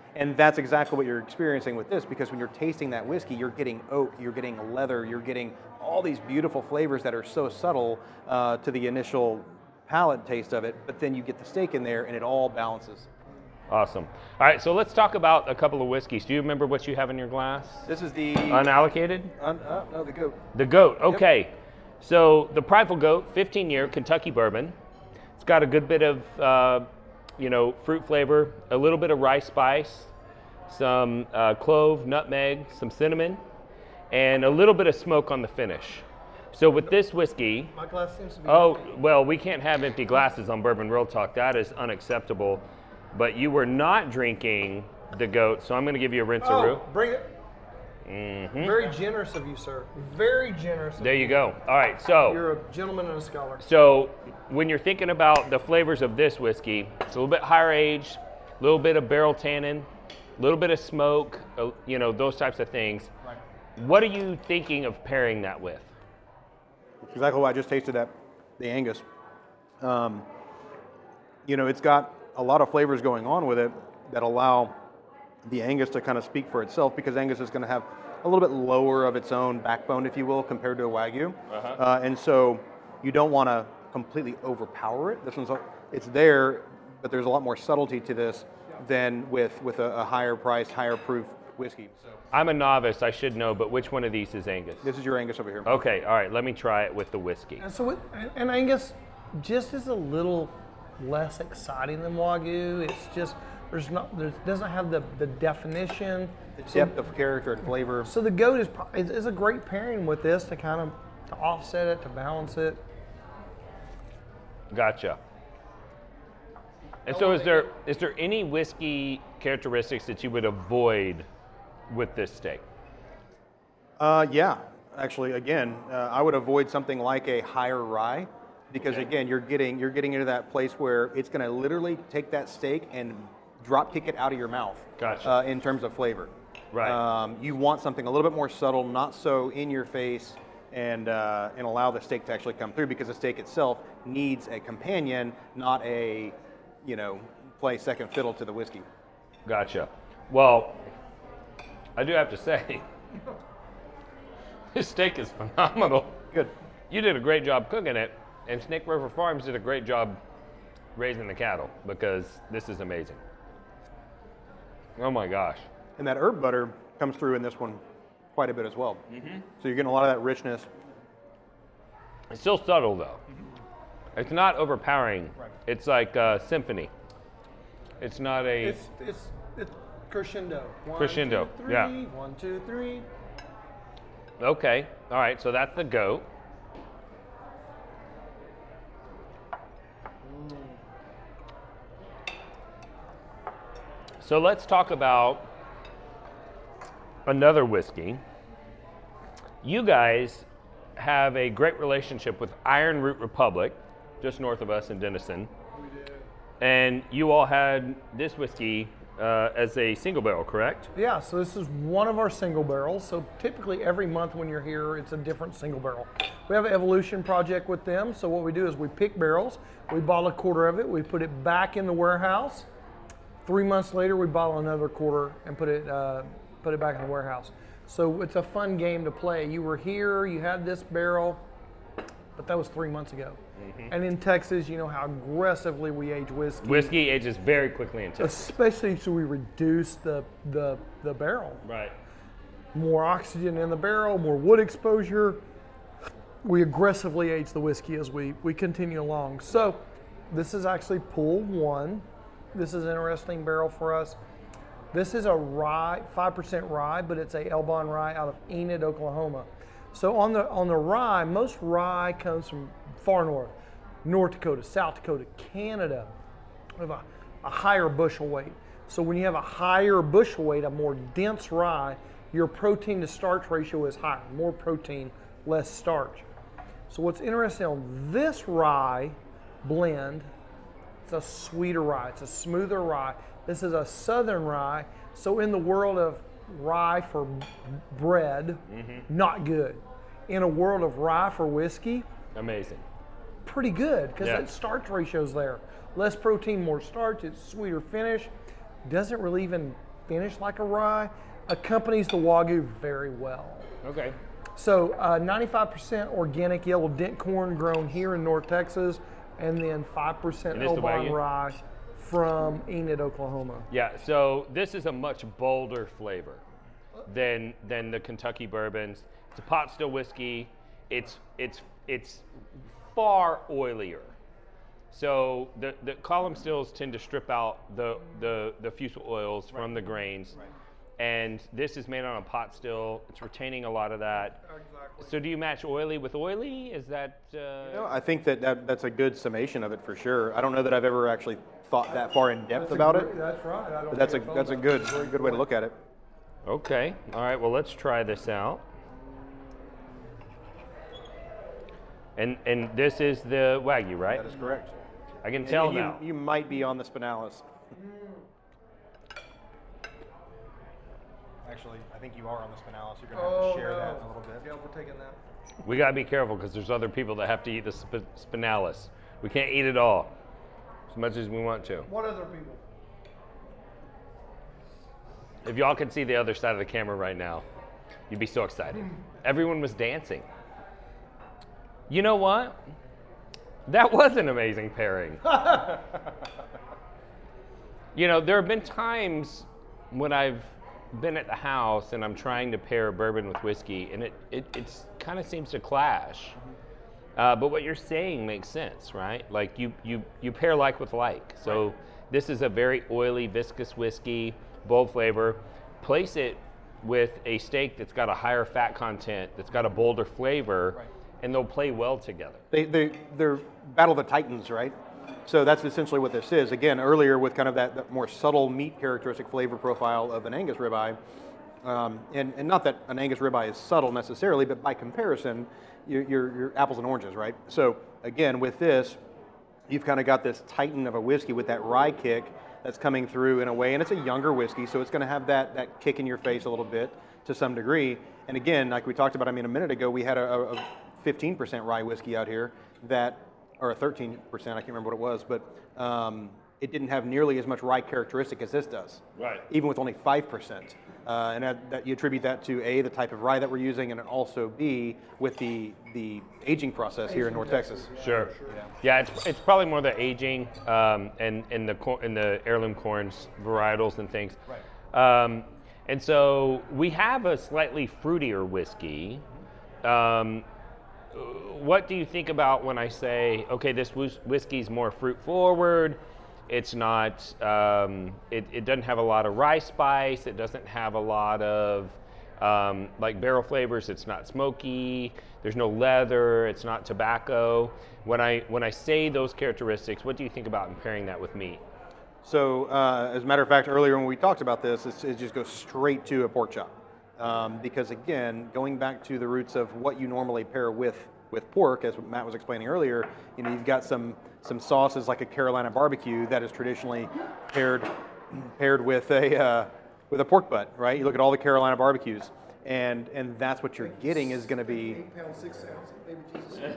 And that's exactly what you're experiencing with this, because when you're tasting that whiskey, you're getting oak, you're getting leather, you're getting all these beautiful flavors that are so subtle uh, to the initial palate taste of it, but then you get the steak in there and it all balances. Awesome. All right, so let's talk about a couple of whiskeys. Do you remember what you have in your glass? This is the... Unallocated? Un, uh, no, the goat. The goat, okay. Yep. So the Prideful Goat, fifteen year Kentucky bourbon. It's got a good bit of, uh, you know, fruit flavor, a little bit of rice spice, some uh, clove, nutmeg, some cinnamon, and a little bit of smoke on the finish. So with this whiskey... My glass seems to be Oh, empty. well, we can't have empty glasses on Bourbon Real Talk. That is unacceptable. But you were not drinking the goat, so I'm going to give you a rinse-a-roo. Oh, bring it. Mm-hmm. Very generous of you, sir. Very generous of There you. you go. All right, so... You're a gentleman and a scholar. So when you're thinking about the flavors of this whiskey, it's a little bit higher age, a little bit of barrel tannin, a little bit of smoke, uh, you know, those types of things. Right. What are you thinking of pairing that with? Exactly what I just tasted at the Angus. Um, you know, it's got a lot of flavors going on with it that allow the Angus to kind of speak for itself, because Angus is going to have a little bit lower of its own backbone, if you will, compared to a Wagyu. Uh-huh. Uh, and so you don't want to completely overpower it. This one's, it's there, but there's a lot more subtlety to this than with, with a, a higher priced, higher proof whiskey. So I'm a novice, I should know, but which one of these is Angus? this is your Angus over here. Okay, all right, let me try it with the whiskey. And so, it, and Angus just is a little less exciting than Wagyu. It's just there's not there doesn't have the, the definition, The so, depth of character and flavor. so the goat is pro- is, is a great pairing with this to kind of to offset it, to balance it. Gotcha. And so is there is there any whiskey characteristics that you would avoid with this steak? Uh, yeah, actually, again, uh, I would avoid something like a higher rye, because Okay. again, you're getting you're getting into that place where it's going to literally take that steak and drop kick it out of your mouth. Gotcha. Uh, in terms of flavor. Right. Um, you want something a little bit more subtle, not so in your face, and uh, and allow the steak to actually come through, because the steak itself needs a companion, not a, you know, play second fiddle to the whiskey. Gotcha. Well, I do have to say, this steak is phenomenal. Good. You did a great job cooking it, and Snake River Farms did a great job raising the cattle, because this is amazing. Oh my gosh. And that herb butter comes through in this one quite a bit as well. Mm-hmm. So you're getting a lot of that richness. It's still subtle though. It's not overpowering. Right. It's like a symphony. It's not a. It's it's it's crescendo. One, Crescendo, two, three. yeah. One, two, three. Okay. All right. So that's the goat. So let's talk about another whiskey. You guys have a great relationship with Iron Root Republic, just north of us in Denison. We did. And you all had this whiskey uh, as a single barrel, correct? Yeah, so this is one of our single barrels. So typically every month when you're here, it's a different single barrel. We have an evolution project with them. So what we do is we pick barrels, we bottle a quarter of it, we put it back in the warehouse. Three months later, we bottle another quarter and put it uh, put it back in the warehouse. So it's a fun game to play. You were here, you had this barrel, but that was three months ago. Mm-hmm. And in Texas, you know how aggressively we age whiskey. Whiskey ages very quickly in Texas. Especially so we reduce the, the, the barrel. Right. More oxygen in the barrel, more wood exposure. We aggressively age the whiskey as we, we continue along. So this is actually pool one. This is an interesting barrel for us. This is a rye, five percent rye, but it's a Elbon rye out of Enid, Oklahoma. So on the on the rye, most rye comes from far north, North Dakota, South Dakota, Canada. We have a, a higher bushel weight. So when you have a higher bushel weight, a more dense rye, your protein to starch ratio is higher. More protein, less starch. So what's interesting on this rye blend, it's a sweeter rye, it's a smoother rye. This is a southern rye, so in the world of rye for bread, mm-hmm. not good. In a world of rye for whiskey, amazing. Pretty good, because yeah. that starch ratio's there. Less protein, more starch, it's sweeter finish. Doesn't really even finish like a rye, accompanies the Wagyu very well. Okay. So uh, ninety-five percent organic yellow dent corn grown here in North Texas, and then five percent And this the Oban Wagyu? rye from Enid, Oklahoma. Yeah, so this is a much bolder flavor than than the Kentucky bourbons. It's a pot still whiskey. It's it's it's far oilier. So the, the column stills tend to strip out the the, the fusel oils right. from the grains. Right. And this is made on a pot still. It's retaining a lot of that. Exactly. So do you match oily with oily? Is that? Uh... You know, I think that, that that's a good summation of it for sure. I don't know that I've ever actually thought that far in depth that's about great, it. That's right. I don't but that's a that's a good very good way to look at it. Okay. All right. Well, let's try this out. And and this is the Wagyu, right? That is correct. I can and, tell and you, now. You might be on the Spinalis. Actually, I think you are on the Spinalis. You're going to have oh, to share no. that in a little bit. Yeah, we're taking that. We got to be careful because there's other people that have to eat the sp- Spinalis. We can't eat it all as much as we want to. What other people? If y'all could see the other side of the camera right now, you'd be so excited. Everyone was dancing. You know what? That was an amazing pairing. You know, there have been times when I've been at the house and I'm trying to pair bourbon with whiskey, and it it it's, kind of seems to clash. Uh, but what you're saying makes sense, right? Like you you you pair like with like. So right. This is a very oily, viscous whiskey, bold flavor. Place it with a steak that's got a higher fat content, that's got a bolder flavor, right. and they'll play well together. They they they're battle of the titans, right? So that's essentially what this is. Again, earlier with kind of that, that more subtle meat characteristic flavor profile of an Angus ribeye, um, and, and not that an Angus ribeye is subtle necessarily, but by comparison, you're, you're, you're apples and oranges, right? So again, with this, you've kind of got this titan of a whiskey with that rye kick that's coming through in a way, and it's a younger whiskey, so it's going to have that that kick in your face a little bit to some degree. And again, like we talked about, I mean, a minute ago, we had a, a fifteen percent rye whiskey out here that, or a thirteen percent, I can't remember what it was, but um, it didn't have nearly as much rye characteristic as this does. Right. Even with only five percent. Uh, and that, that you attribute that to A, the type of rye that we're using, and also B, with the the aging process here in North Texas. Sure. Yeah, yeah it's it's probably more the aging um, and and the cor- and the heirloom corns, varietals and things. Right. Um, and so we have a slightly fruitier whiskey. Um, what do you think about when I say, okay, this whis- whiskey's more fruit forward? It's not, um, it, it doesn't have a lot of rye spice. It doesn't have a lot of um, like barrel flavors. It's not smoky. There's no leather. It's not tobacco. When I when I say those characteristics, what do you think about pairing that with meat? So uh, as a matter of fact, earlier when we talked about this, it's, it just goes straight to a pork chop. Um, because again, going back to the roots of what you normally pair with with pork, as Matt was explaining earlier, you know, you've got some some sauces like a Carolina barbecue that is traditionally paired paired with a uh, with a pork butt, right? You look at all the Carolina barbecues, and and that's what you're getting is going to be. Eight pounds six ounces, baby Jesus.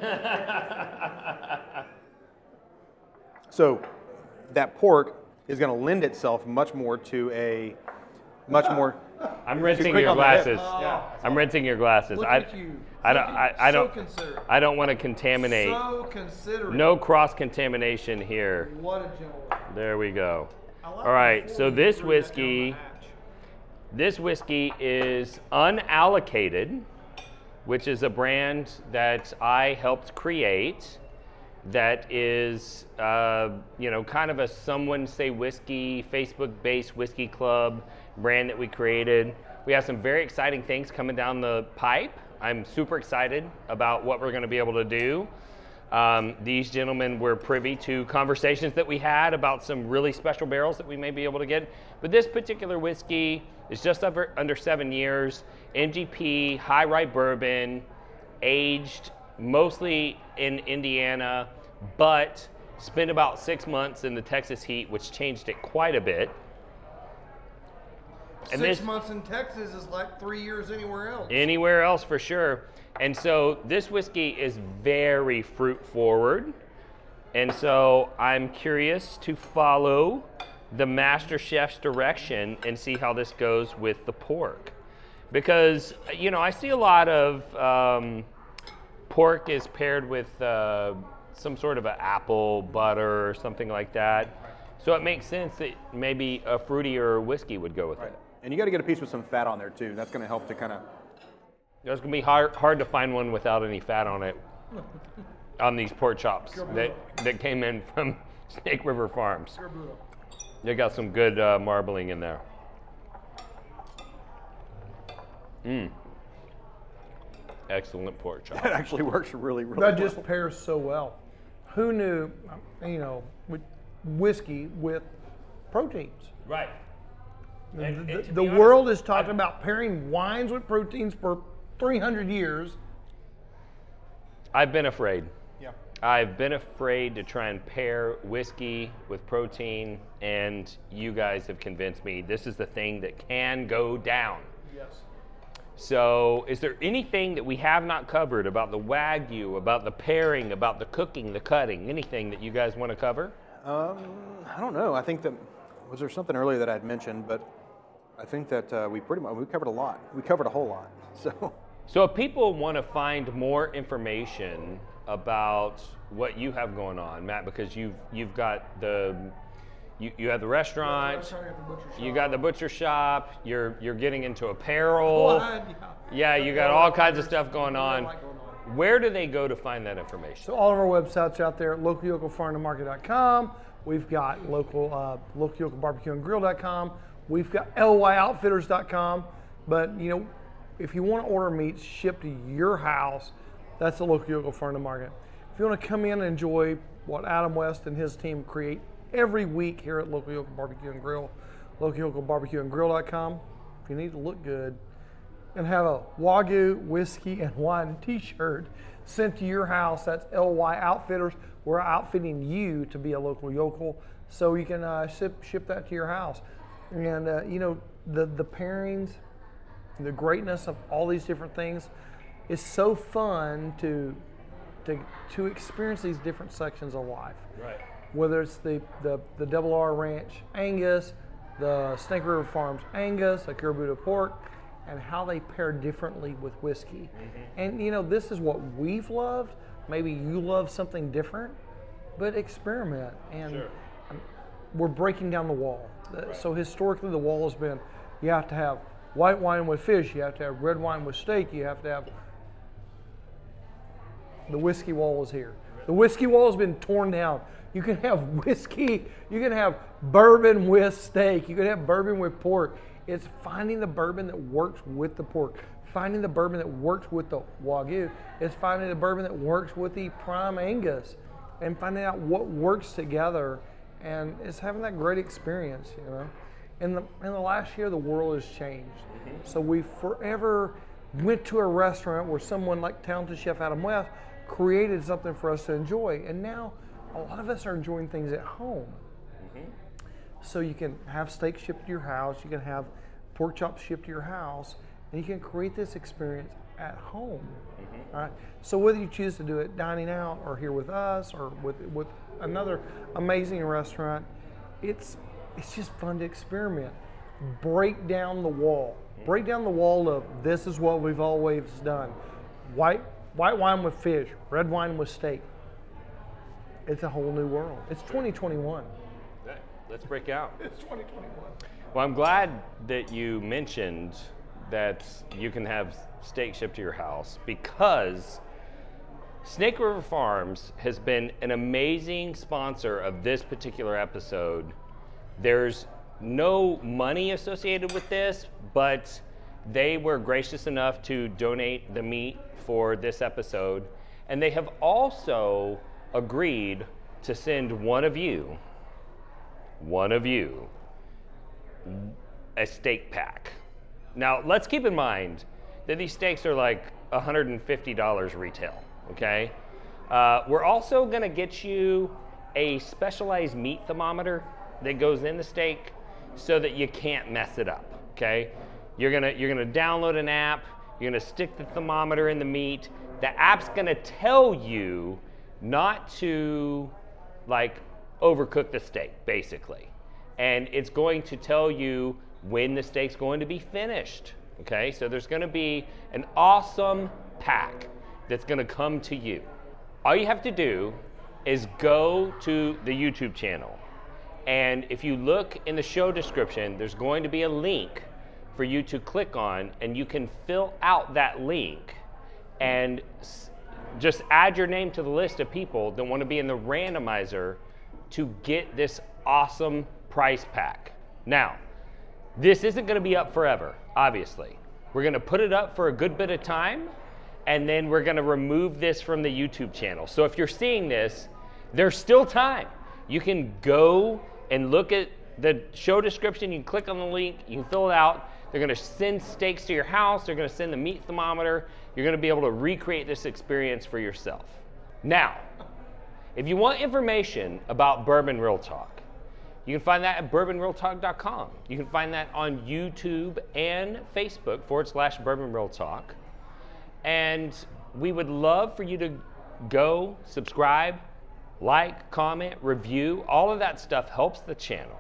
So that pork is going to lend itself much more to a much more. I'm rinsing your glasses. Oh, yeah. I'm rinsing your glasses. Look I, at you. I don't. Look I, at I you. don't. So considerate. I don't want to contaminate. So considerate. No cross contamination here. What a gentleman. There we go. Like All right. So this whiskey, this whiskey is Unallocated, which is a brand that I helped create. That is, uh, you know, kind of a Someone Say Whiskey, Facebook-based whiskey club brand that we created. We have some very exciting things coming down the pipe. I'm super excited about what we're going to be able to do. Um, these gentlemen were privy to conversations that we had about some really special barrels that we may be able to get. But this particular whiskey is just over, under seven years, M G P, high rye bourbon, aged mostly in Indiana, but spent about six months in the Texas heat, which changed it quite a bit. And Six this, months in Texas is like three years anywhere else. Anywhere else for sure. And so this whiskey is very fruit forward. And so I'm curious to follow the master chef's direction and see how this goes with the pork. Because, you know, I see a lot of um, pork is paired with uh, some sort of an apple butter or something like that. So it makes sense that maybe a fruitier whiskey would go with Right. it. And you got to get a piece with some fat on there too. That's going to help to kind of. It's going to be hard, hard to find one without any fat on it on these pork chops that, that came in from Snake River Farms. They got some good uh, marbling in there. Mmm. Excellent pork chop. That actually works really, really That well. just pairs so well. Who knew, you know, with whiskey with proteins? Right. The, And- the- and to the be honest, world has talked I've- about pairing wines with proteins for three hundred years. I've been afraid. Yeah. I've been afraid to try and pair whiskey with protein, and you guys have convinced me this is the thing that can go down. Yes. So, is there anything that we have not covered about the Wagyu, about the pairing, about the cooking, the cutting, anything that you guys want to cover? Um, I don't know. I think that was there something earlier that I'd mentioned, but I think that uh, we pretty much we covered a lot. We covered a whole lot. So. So, if people want to find more information about what you have going on, Matt, because you've you've got the you, you have the restaurant, you got the butcher shop, you're you're getting into apparel. Yeah, you got all kinds of stuff going on. Where do they go to find that information? So all of our websites out there, local yokel farm to market dot com. We've got local uh, local yokel barbecue and grill dot com. We've got L Y outfitters dot com. But you know, if you want to order meats shipped to your house, that's the Local Yokel Farm to Market. If you want to come in and enjoy what Adam West and his team create every week here at Local Yokel Barbecue and Grill, local yokel barbecue and grill dot com. If you need to look good and have a Wagyu whiskey and wine t-shirt sent to your house, that's L Y Outfitters. We're outfitting you to be a local yokel, so you can uh, ship ship that to your house. And uh, you know, the the pairings, the greatness of all these different things is so fun to to to experience these different sections of life. Right. Whether it's the the, the Double R Ranch Angus, the Snake River Farms Angus, the Caribou pork, and how they pair differently with whiskey. Mm-hmm. And you know, this is what we've loved. Maybe you love something different, but experiment. And Sure. we're breaking down the wall. Right. So historically, the wall has been, you have to have white wine with fish, you have to have red wine with steak, you have to have, the whiskey wall is here. The whiskey wall has been torn down. You can have whiskey, you can have bourbon with steak, you can have bourbon with pork. It's finding the bourbon that works with the pork, finding the bourbon that works with the Wagyu. It's finding the bourbon that works with the Prime Angus, and finding out what works together, and it's having that great experience, you know. In the in the last year, the world has changed. Mm-hmm. So we forever went to a restaurant where someone like talented chef Adam West created something for us to enjoy, and now a lot of us are enjoying things at home. Mm-hmm. So you can have steak shipped to your house, you can have pork chops shipped to your house, and you can create this experience at home. Mm-hmm. All right. So whether you choose to do it dining out or here with us or with with another amazing restaurant, it's it's just fun to experiment. Break down the wall. Break down the wall of this is what we've always done. White white wine with fish, red wine with steak. It's a whole new world. It's twenty twenty-one. Okay, let's break out. It's twenty twenty-one. Well, I'm glad that you mentioned that you can have steak shipped to your house, because Snake River Farms has been an amazing sponsor of this particular episode. There's no money associated with this, but they were gracious enough to donate the meat for this episode, and they have also agreed to send one of you, one of you, a steak pack. Now, let's keep in mind that these steaks are like one hundred fifty dollars retail, okay? Uh, we're also gonna get you a specialized meat thermometer that goes in the steak so that you can't mess it up, okay? You're gonna, you're gonna download an app, you're gonna stick the thermometer in the meat. The app's gonna tell you not to like overcook the steak, basically. and it's going to tell you when the steak's going to be finished. Okay, so there's going to be an awesome pack that's going to come to you. All you have to do is go to the YouTube channel, and if you look in the show description, there's going to be a link for you to click on, and you can fill out that link and s- just add your name to the list of people that want to be in the randomizer to get this awesome price pack. Now, this isn't going to be up forever, obviously. We're going to put it up for a good bit of time, and then we're going to remove this from the YouTube channel. So if you're seeing this, there's still time. You can go and look at the show description, you can click on the link, you can fill it out. They're going to send steaks to your house, they're going to send the meat thermometer. You're going to be able to recreate this experience for yourself. Now, if you want information about Bourbon Real Talk, you can find that at bourbon real talk dot com. You can find that on YouTube and Facebook forward slash Bourbon Real Talk. And we would love for you to go, subscribe, like, comment, review. All of that stuff helps the channel.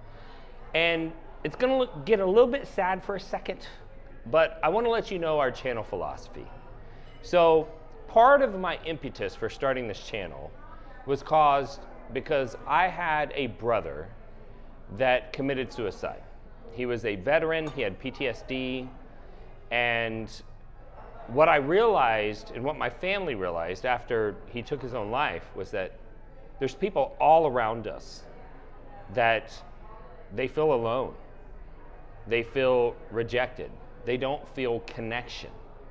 And it's going to get a little bit sad for a second, but I want to let you know our channel philosophy. So part of my impetus for starting this channel was caused because I had a brother that committed suicide. He was a veteran, he had P T S D, and what I realized and what my family realized after he took his own life was that there's people all around us that they feel alone. They feel rejected. They don't feel connection.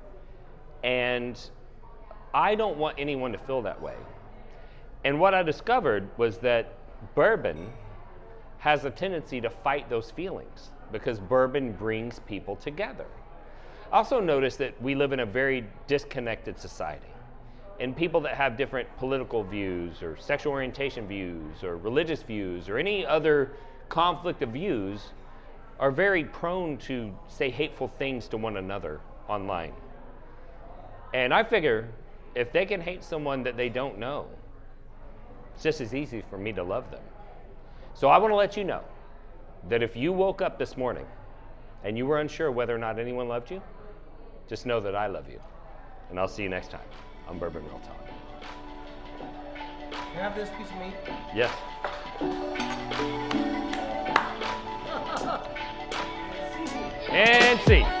And I don't want anyone to feel that way. And what I discovered was that bourbon has a tendency to fight those feelings because bourbon brings people together. I also noticed that we live in a very disconnected society. And people that have different political views or sexual orientation views or religious views or any other conflict of views are very prone to say hateful things to one another online. And I figure if they can hate someone that they don't know, it's just as easy for me to love them. So I want to let you know that if you woke up this morning and you were unsure whether or not anyone loved you, just know that I love you. And I'll see you next time on Bourbon Real Talk. Can I have this piece of meat? Yes. And see.